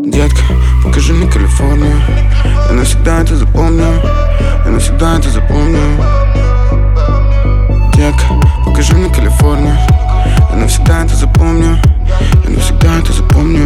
Детка, покажи мне Калифорнию. Я навсегда это запомню. Я навсегда это запомню. Детка, покажи мне Калифорнию. Я навсегда это запомню. Я навсегда это запомню.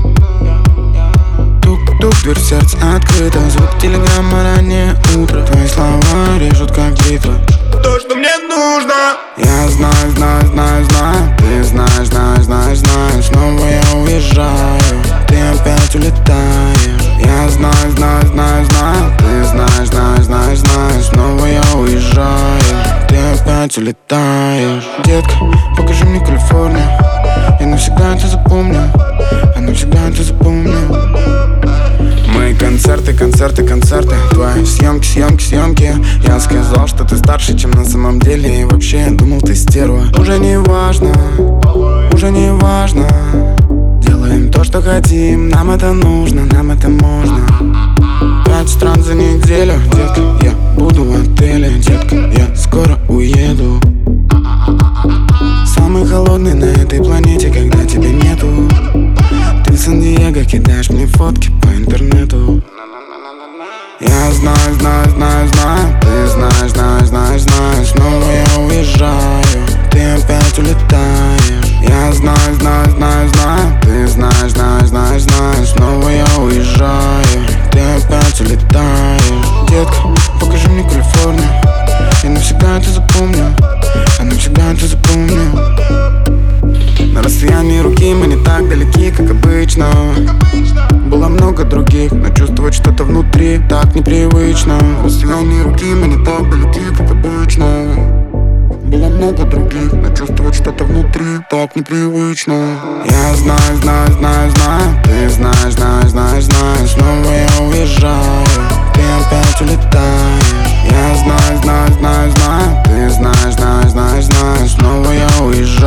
Тук-тук, дверь в сердце открыта. Звук телеграмма, раннее утро. Твои слова режут как бритва. То, что мне нужно. Я знаю, знаю, знаю, знаю. Ты знаешь, знаешь, знаешь, знаешь. Снова я уезжаю, ты опять улетаешь. Я знаю, знаю, знаю, знаю. Ты знаешь, знаешь, знаешь, знаешь. Снова я уезжаю, ты опять улетаешь. Детка, покажи мне Калифорнию. Я навсегда это запомню. Я навсегда это запомню. Мои концерты, концерты, концерты. Твои съемки, съемки, съемки. Я сказал, что ты старше, чем на самом деле. И вообще я думал, ты стерва. Уже не важно, уже не важно. Делаем то, что хотим. Нам это нужно, нам это можно. 5 стран за неделю. Детка, я буду в отеле. Детка, я скоро уеду. Самый холодный на этой планете, когда тебя нету. Ты в Сан-Диего кидаешь мне фотки по интернету. Я знаю, знаю, знаю, знаю. Ты знаешь, знаешь, знаешь, знаешь. Снова я уезжаю, ты опять улетаешь. Я знаю, знаю, знаю, знаю. Ты знаешь, знаешь, знаешь, знаешь. Снова я уезжаю, ты опять улетаешь. Детка, покажи мне Калифорнию. Я навсегда это запомню. Я навсегда это запомню. На расстоянии руки мы не так далеки, как обычно. Было много других, но чувствовать что-то внутри так непривычно. На расстоянии руки мы не так далеки, как обычно. Было много других, но чувствовать что-то внутри так непривычно. Я знаю, знаю, знаю, знаю. Ты знаешь, знаешь, знаешь, знаешь. Снова я уезжаю, ты опять улетаешь. Я знаю, знаю, знаю, знаю. Ты знаешь, знаешь, знаешь, знаешь. Снова я уезжаю.